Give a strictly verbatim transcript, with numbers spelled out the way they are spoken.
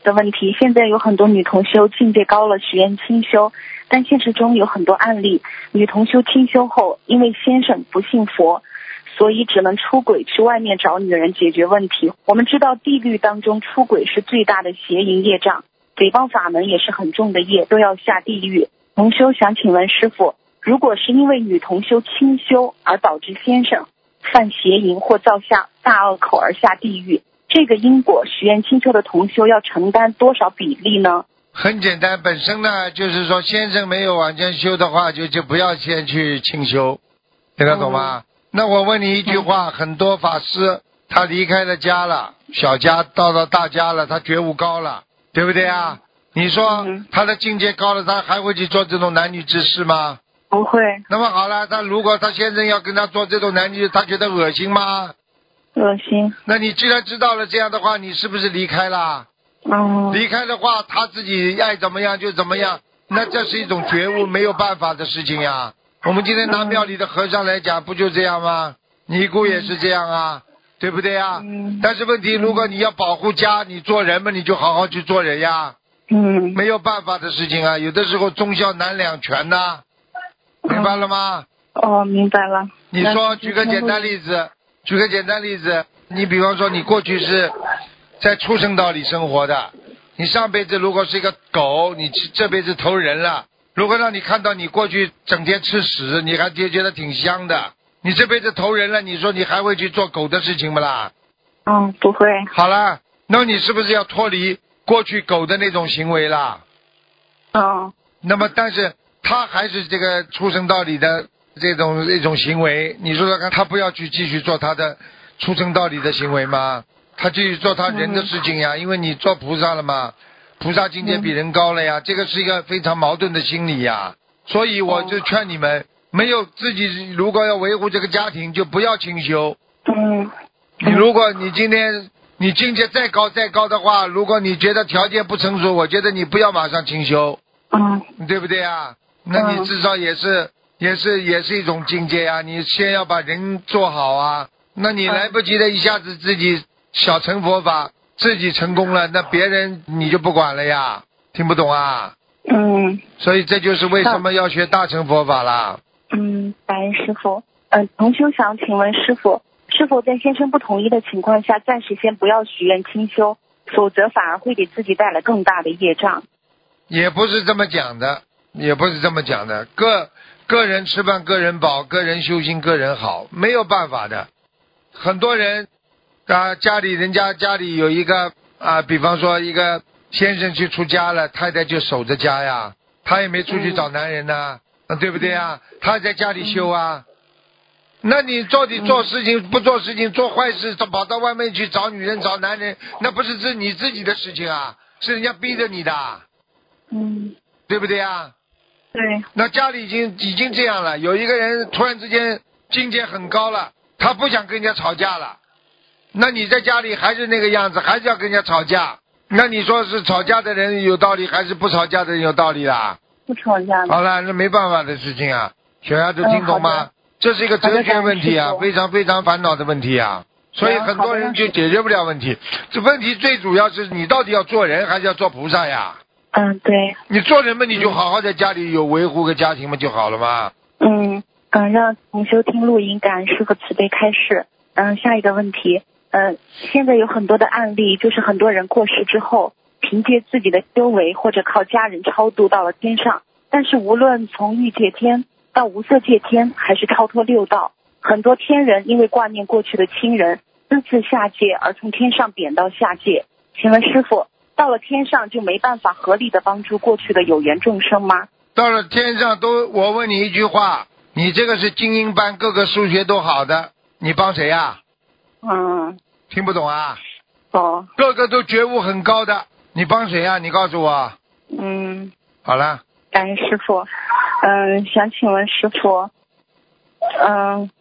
的问题，现在有很多女同修境界高了，许愿清修，但现实中有很多案例，女同修清修后，因为先生不信佛，所以只能出轨去外面找女人解决问题。我们知道地狱当中出轨是最大的邪淫业障，诽谤法门也是很重的业，都要下地狱。同修想请问师父，如果是因为女同修清修而导致先生犯邪淫或造下大恶口而下地狱，这个因果许愿清修的同修要承担多少比例呢？ 很简单，本身呢就是说先生没有完全修的话，就就不要先去清修，听得懂吗？嗯、那我问你一句话，嗯、很多法师他离开了家了，小家到了大家了，他觉悟高了，对不对啊？嗯、你说他的境界高了，他还会去做这种男女之事吗？ 不会。 那么好了，他如果他先生要跟他做这种男女，他觉得恶心吗？ 恶心。 那你既然知道了这样的话，你是不是离开了？ 嗯。 离开的话，他自己爱怎么样就怎么样，那这是一种觉悟，没有办法的事情呀。我们今天拿庙里的和尚来讲，不就这样吗？尼姑也是这样啊，嗯、对不对呀？ 嗯。 但是问题，如果你要保护家，你做人嘛，你就好好去做人呀。 嗯。 没有办法的事情啊，有的时候忠孝难两全呐、嗯，明白了吗？ 哦，明白了。 你说，举个简单例子。举个简单例子，你比方说你过去是在畜生道里生活的，你上辈子如果是一个狗，你这辈子投人了，如果让你看到你过去整天吃屎，你还觉得挺香的，你这辈子投人了，你说你还会去做狗的事情不啦？ 嗯，不会。 好了，那你是不是要脱离过去狗的那种行为啦？ 嗯。 那么但是他还是这个畜生道里的这种一种行为，你说说看，他不要去继续做他的畜生道理的行为吗？他继续做他人的事情呀，嗯、因为你做菩萨了嘛，菩萨境界比人高了呀，嗯、这个是一个非常矛盾的心理呀。所以我就劝你们，哦、没有自己如果要维护这个家庭，就不要清修。 嗯。 你如果你今天你境界再高再高的话，如果你觉得条件不成熟，我觉得你不要马上清修。 嗯。 对不对啊？那你至少也是。嗯也是也是一种境界啊！你先要把人做好啊，那你来不及的一下子自己小乘佛法，自己成功了，那别人你就不管了呀？听不懂啊？ 嗯。 所以这就是为什么要学大乘佛法啦。 嗯，感恩师父。嗯、呃，同修想请问师父，是否在先生不同意的情况下，暂时先不要许愿清修，否则反而会给自己带来更大的业障？ 也不是这么讲的，也不是这么讲的，个。个人吃饭个人饱，个人修行个人好，没有办法的。很多人啊，家里人家家里有一个啊，比方说一个先生去出家了，太太就守着家呀，他也没出去找男人呐、啊，对不对啊？他在家里修啊。那你到底做事情不做事情，做坏事跑到外面去找女人找男人，那不是是你自己的事情啊，是人家逼着你的。 嗯， 对不对啊？ 对。 那家里已经已经这样了，有一个人突然之间境界很高了，他不想跟人家吵架了，那你在家里还是那个样子，还是要跟人家吵架，那你说是吵架的人有道理，还是不吵架的人有道理啦？ 不吵架。 好了，那没办法的事情啊，小丫头听懂吗？嗯、这是一个哲学问题啊，非常非常烦恼的问题啊，所以很多人就解决不了问题。这问题最主要是你到底要做人还是要做菩萨呀？ 嗯，对。 你做人嘛，你就好好在家里有维护个家庭嘛就好了嘛。 嗯嗯，让同修听录音，感恩师父慈悲开示。嗯，下一个问题，呃，现在有很多的案例，就是很多人过世之后，凭借自己的修为或者靠家人超度到了天上，但是无论从欲界天到无色界天，还是超脱六道，很多天人因为挂念过去的亲人，私自下界而从天上贬到下界。请问师父，到了天上就没办法合力的帮助过去的有缘众生吗？ 到了天上都，我问你一句话，你这个是精英班，各个数学都好的，你帮谁呀？ 嗯， 听不懂啊？ 哦， 个个都觉悟很高的，你帮谁呀？你告诉我。 嗯， 好了。 感恩师父。嗯，想请问师父，嗯，